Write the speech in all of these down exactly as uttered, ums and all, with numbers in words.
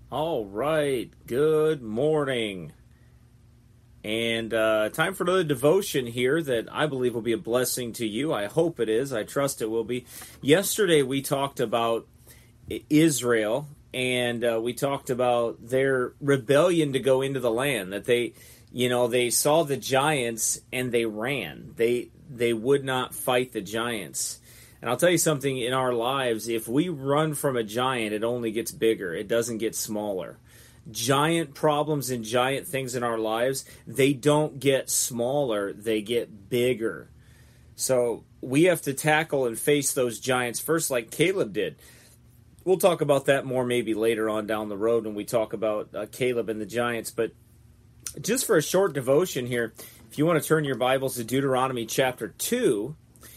All right, good morning. And uh, time for another devotion here that I believe will be a blessing to you. I hope it is. I trust it will be. Yesterday we talked about Israel, and uh, we talked about their rebellion to go into the land, that they, you know, they saw the giants and they ran. They they would not fight the giants. And I'll tell you something, in our lives, if we run from a giant, it only gets bigger. It doesn't get smaller. Giant problems and giant things in our lives, they don't get smaller, they get bigger. So we have to tackle and face those giants first, like Caleb did. We'll talk about that more maybe later on down the road when we talk about uh, Caleb and the giants. But just for a short devotion here, if you want to turn your Bibles to Deuteronomy chapter two,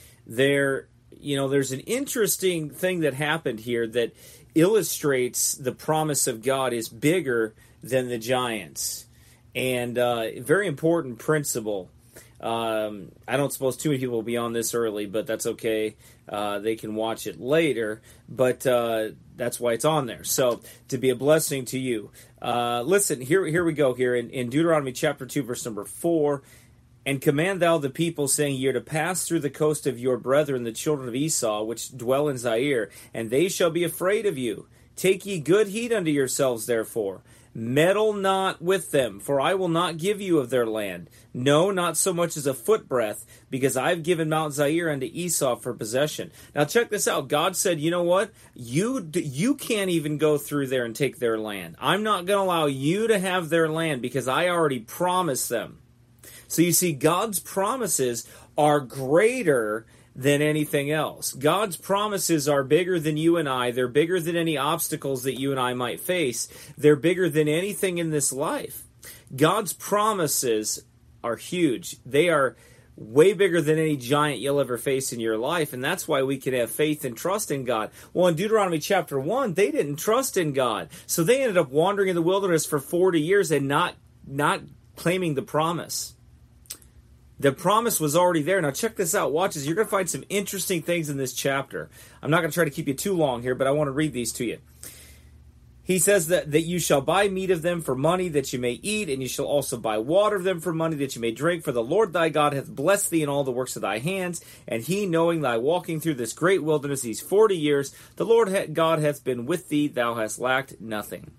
there, you know, there's an interesting thing that happened here that illustrates the promise of God is bigger than the giants. And uh, very important principle. Um, I don't suppose too many people will be on this early, but that's okay. Uh, they can watch it later, but uh, that's why it's on there. So, to be a blessing to you. Uh, listen, here here we go here in, in Deuteronomy chapter two, verse number four. And command thou the people, saying, Ye are to pass through the coast of your brethren, the children of Esau, which dwell in Zair, and they shall be afraid of you. Take ye good heed unto yourselves, therefore. Meddle not with them, for I will not give you of their land. No, not so much as a footbreadth, because I have given Mount Zair unto Esau for possession. Now check this out. God said, you know what? You, you can't even go through there and take their land. I'm not going to allow you to have their land, because I already promised them. So you see, God's promises are greater than anything else. God's promises are bigger than you and I. They're bigger than any obstacles that you and I might face. They're bigger than anything in this life. God's promises are huge. They are way bigger than any giant you'll ever face in your life, and that's why we can have faith and trust in God. Well, in Deuteronomy chapter one, they didn't trust in God. So they ended up wandering in the wilderness for forty years and not, not claiming the promise. The promise was already there. Now check this out. Watch this. You're going to find some interesting things in this chapter. I'm not going to try to keep you too long here, but I want to read these to you. He says that, that you shall buy meat of them for money that you may eat, and you shall also buy water of them for money that you may drink. For the Lord thy God hath blessed thee in all the works of thy hands, and he, knowing thy walking through this great wilderness these forty years, the Lord God hath been with thee, thou hast lacked nothing.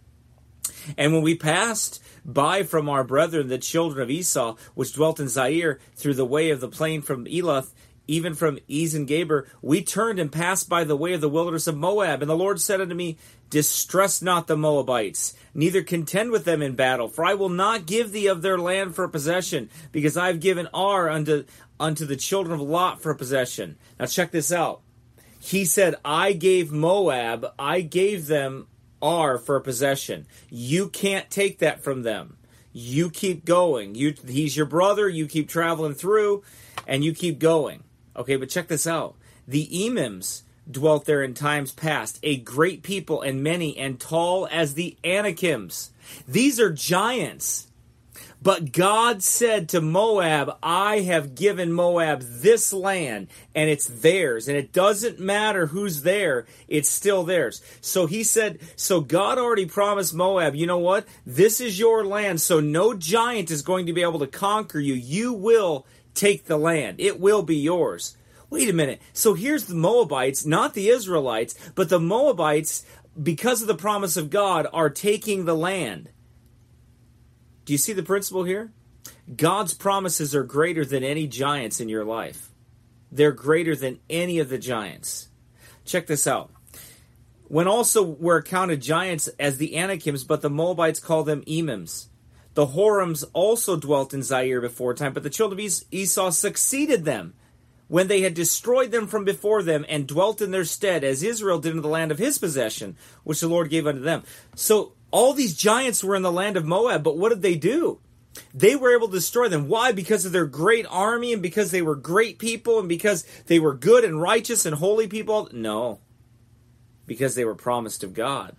And when we passed by from our brethren, the children of Esau, which dwelt in Zair, through the way of the plain from Elath, even from Ezen-Gaber, we turned and passed by the way of the wilderness of Moab. And the Lord said unto me, Distress not the Moabites, neither contend with them in battle, for I will not give thee of their land for a possession, because I have given Ar unto, unto the children of Lot for a possession. Now check this out. He said, I gave Moab, I gave them Are for a possession. You can't take that from them. You keep going. You, he's your brother. You keep traveling through, and you keep going. Okay, but check this out. The Emims dwelt there in times past, a great people and many, and tall as the Anakims. These are giants. But God said to Moab, I have given Moab this land, and it's theirs. And it doesn't matter who's there, it's still theirs. So he said, so God already promised Moab, you know what? This is your land, so no giant is going to be able to conquer you. You will take the land. It will be yours. Wait a minute. So here's the Moabites, not the Israelites, but the Moabites, because of the promise of God, are taking the land. Do you see the principle here? God's promises are greater than any giants in your life. They're greater than any of the giants. Check this out. When also were accounted giants as the Anakims, but the Moabites call them Emims. The Horims also dwelt in Zair before time, but the children of Esau succeeded them when they had destroyed them from before them and dwelt in their stead, as Israel did in the land of his possession, which the Lord gave unto them. So all these giants were in the land of Moab, but what did they do? They were able to destroy them. Why? Because of their great army and because they were great people and because they were good and righteous and holy people? No. Because they were promised of God.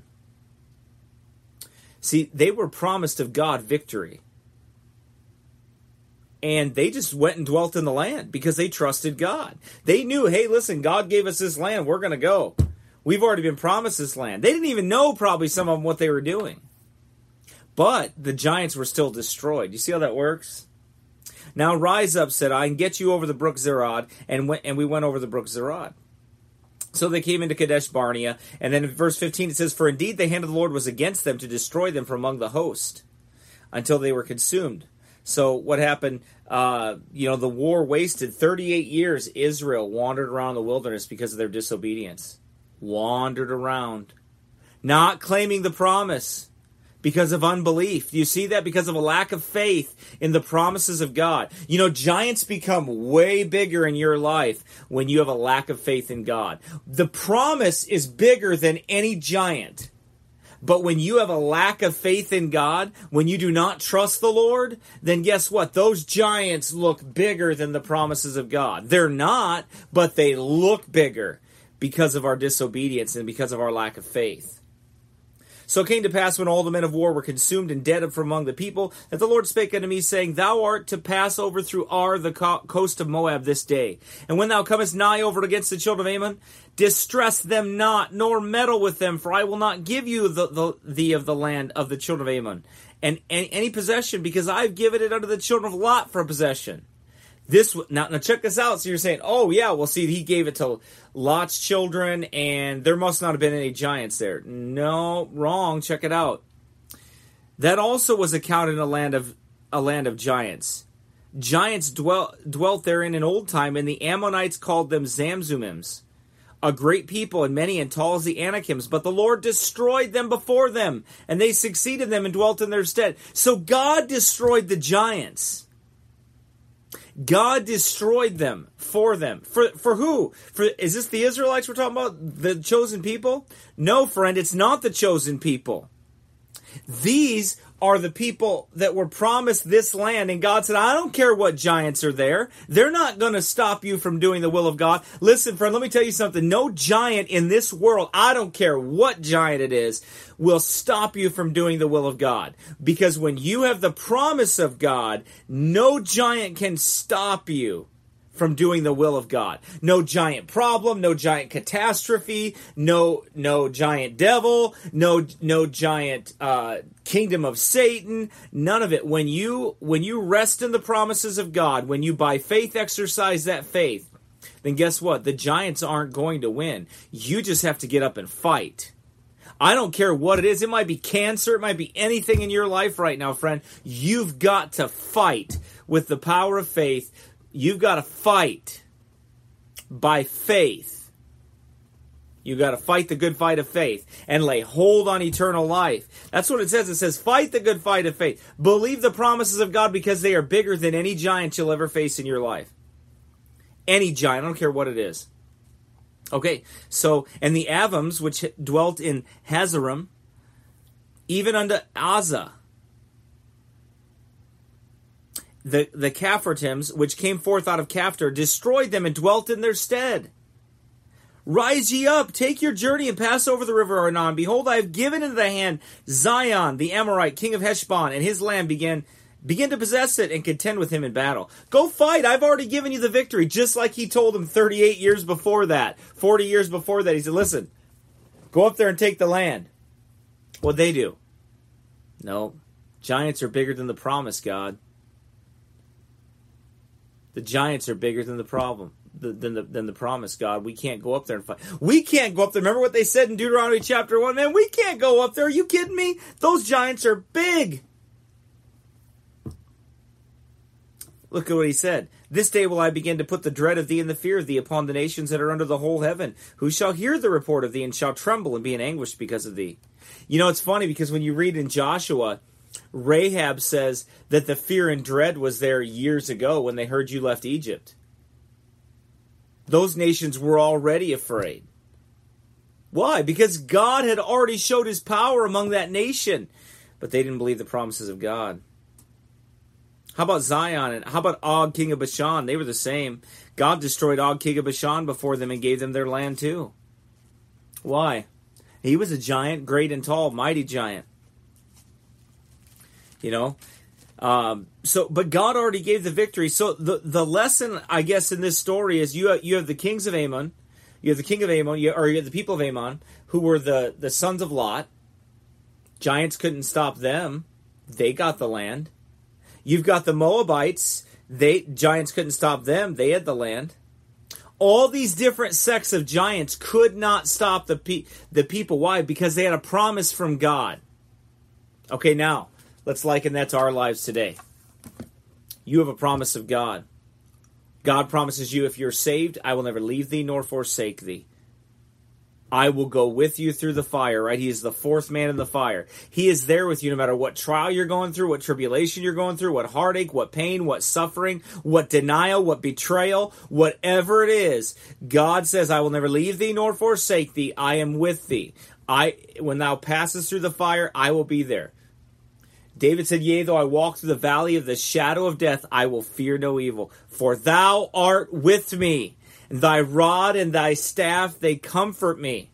See, they were promised of God victory. And they just went and dwelt in the land because they trusted God. They knew, hey, listen, God gave us this land. We're going to go. We've already been promised this land. They didn't even know probably some of them what they were doing. But the giants were still destroyed. You see how that works? Now rise up, said I, and get you over the brook Zerad. And, went, and we went over the brook Zerad. So they came into Kadesh Barnea. And then in verse fifteen it says, for indeed the hand of the Lord was against them to destroy them from among the host until they were consumed. So what happened, uh, you know, the war wasted thirty-eight years. Israel wandered around the wilderness because of their disobedience. Wandered around. Not claiming the promise because of unbelief. Do you see that? Because of a lack of faith in the promises of God. You know, giants become way bigger in your life when you have a lack of faith in God. The promise is bigger than any giant. But when you have a lack of faith in God, when you do not trust the Lord, then guess what? Those giants look bigger than the promises of God. They're not, but they look bigger because of our disobedience and because of our lack of faith. So it came to pass when all the men of war were consumed and dead from among the people, that the Lord spake unto me, saying, Thou art to pass over through Ar, the co- coast of Moab, this day. And when thou comest nigh over against the children of Ammon, distress them not, nor meddle with them, for I will not give you the, the, thee of the land of the children of Ammon, and, and any possession, because I have given it unto the children of Lot for a possession. This now, now check this out. So you're saying, oh yeah, well see, he gave it to Lot's children, and there must not have been any giants there. No, wrong. Check it out. That also was accounted in a land of a land of giants. Giants dwell, dwelt therein in old time, and the Ammonites called them Zamzummims, a great people and many and tall as the Anakims. But the Lord destroyed them before them, and they succeeded them and dwelt in their stead. So God destroyed the giants. God destroyed them for them. For for who? For is this the Israelites we're talking about? The chosen people? No, friend, it's not the chosen people. These are the people that were promised this land, and God said, I don't care what giants are there. They're not going to stop you from doing the will of God. Listen, friend, let me tell you something. No giant in this world, I don't care what giant it is, will stop you from doing the will of God. Because when you have the promise of God, no giant can stop you from doing the will of God. No giant problem, no giant catastrophe, no no giant devil, no no giant uh, kingdom of Satan, none of it. When you when you rest in the promises of God, when you by faith exercise that faith, then guess what? The giants aren't going to win. You just have to get up and fight. I don't care what it is. It might be cancer. It might be anything in your life right now, friend. You've got to fight with the power of faith. You've got to fight by faith. You've got to fight the good fight of faith and lay hold on eternal life. That's what it says. It says, fight the good fight of faith. Believe the promises of God because they are bigger than any giant you'll ever face in your life. Any giant. I don't care what it is. Okay, so, and the Avims, which dwelt in Hazarim, even unto Azza, The the Caphartims, which came forth out of Caphtor, destroyed them and dwelt in their stead. Rise ye up, take your journey, and pass over the river Arnon. Behold, I have given into the hand Zion, the Amorite, king of Heshbon, and his land began, begin to possess it and contend with him in battle. Go fight, I've already given you the victory, just like he told them thirty-eight years before that, forty years before that. He said, listen, go up there and take the land. What'd they do? No, giants are bigger than the promise, God. The giants are bigger than the problem, than the than the promise, God. We can't go up there and fight. We can't go up there. Remember what they said in Deuteronomy chapter one? Man, we can't go up there. Are you kidding me? Those giants are big. Look at what he said. This day will I begin to put the dread of thee and the fear of thee upon the nations that are under the whole heaven, who shall hear the report of thee and shall tremble and be in anguish because of thee. You know, it's funny because when you read in Joshua, Rahab says that the fear and dread was there years ago when they heard you left Egypt. Those nations were already afraid. Why? Because God had already showed his power among that nation, but they didn't believe the promises of God. How about Zion? And how about Og, king of Bashan? They were the same. God destroyed Og, king of Bashan before them and gave them their land too. Why? He was a giant, great and tall, mighty giant. You know, um, so but God already gave the victory. So the the lesson, I guess, in this story is you have, you have the kings of Ammon, You have the king of Ammon, you, or you have the people of Ammon, who were the, the sons of Lot. Giants couldn't stop them. They got the land. You've got the Moabites. They giants couldn't stop them. They had the land. All these different sects of giants could not stop the pe- the people. Why? Because they had a promise from God. Okay, now, let's liken that to our lives today. You have a promise of God. God promises you, if you're saved, I will never leave thee nor forsake thee. I will go with you through the fire, right? He is the fourth man in the fire. He is there with you no matter what trial you're going through, what tribulation you're going through, what heartache, what pain, what suffering, what denial, what betrayal, whatever it is. God says, I will never leave thee nor forsake thee. I am with thee. I, when thou passest through the fire, I will be there. David said, yea, though I walk through the valley of the shadow of death, I will fear no evil, for thou art with me. Thy rod and thy staff, they comfort me.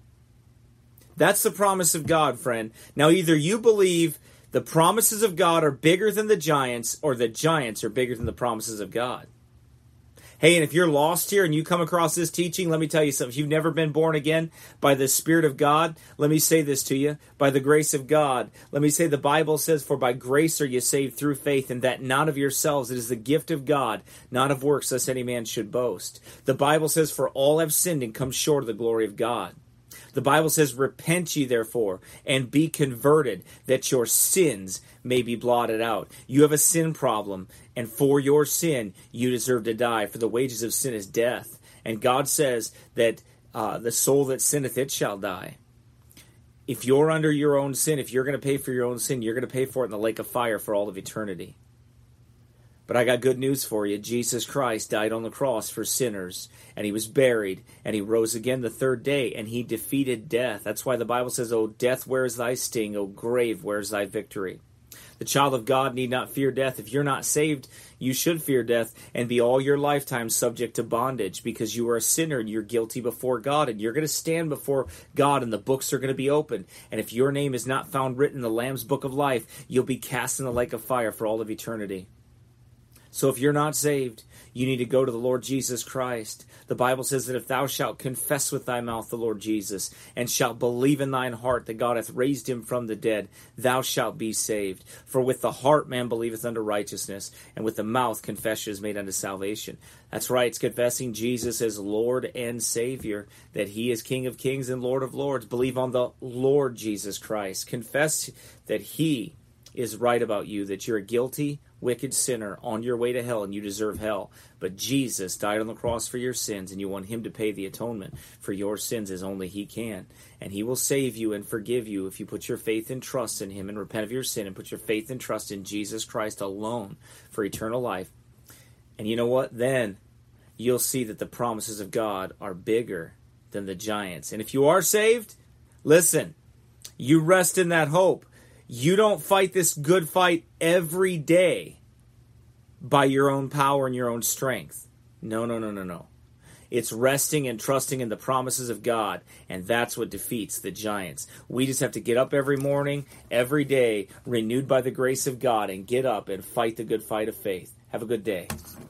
That's the promise of God, friend. Now, either you believe the promises of God are bigger than the giants, or the giants are bigger than the promises of God. Hey, and if you're lost here and you come across this teaching, let me tell you something. If you've never been born again by the Spirit of God, let me say this to you. By the grace of God, let me say the Bible says, for by grace are you saved through faith, and that not of yourselves. It is the gift of God, not of works, lest any man should boast. The Bible says, for all have sinned and come short of the glory of God. The Bible says, repent ye therefore, and be converted, that your sins may be blotted out. You have a sin problem, and for your sin, you deserve to die. For the wages of sin is death. And God says that uh, the soul that sinneth, it shall die. If you're under your own sin, if you're going to pay for your own sin, you're going to pay for it in the lake of fire for all of eternity. But I got good news for you. Jesus Christ died on the cross for sinners, and he was buried, and he rose again the third day, and he defeated death. That's why the Bible says, O death, where is thy sting? O grave, where is thy victory? The child of God need not fear death. If you're not saved, you should fear death and be all your lifetime subject to bondage, because you are a sinner and you're guilty before God, and you're going to stand before God, and the books are going to be opened. And if your name is not found written in the Lamb's book of life, you'll be cast in the lake of fire for all of eternity. So if you're not saved, you need to go to the Lord Jesus Christ. The Bible says that if thou shalt confess with thy mouth the Lord Jesus, and shalt believe in thine heart that God hath raised him from the dead, thou shalt be saved. For with the heart man believeth unto righteousness, and with the mouth confession is made unto salvation. That's right, it's confessing Jesus as Lord and Savior, that he is King of kings and Lord of lords. Believe on the Lord Jesus Christ. Confess that he is right about you, that you're a guilty, wicked sinner on your way to hell, and you deserve hell. But Jesus died on the cross for your sins, and you want him to pay the atonement for your sins as only he can. And he will save you and forgive you if you put your faith and trust in him and repent of your sin and put your faith and trust in Jesus Christ alone for eternal life. And you know what? Then you'll see that the promises of God are bigger than the giants. And if you are saved, listen, you rest in that hope. You don't fight this good fight every day by your own power and your own strength. No, no, no, no, no. It's resting and trusting in the promises of God, and that's what defeats the giants. We just have to get up every morning, every day, renewed by the grace of God, and get up and fight the good fight of faith. Have a good day.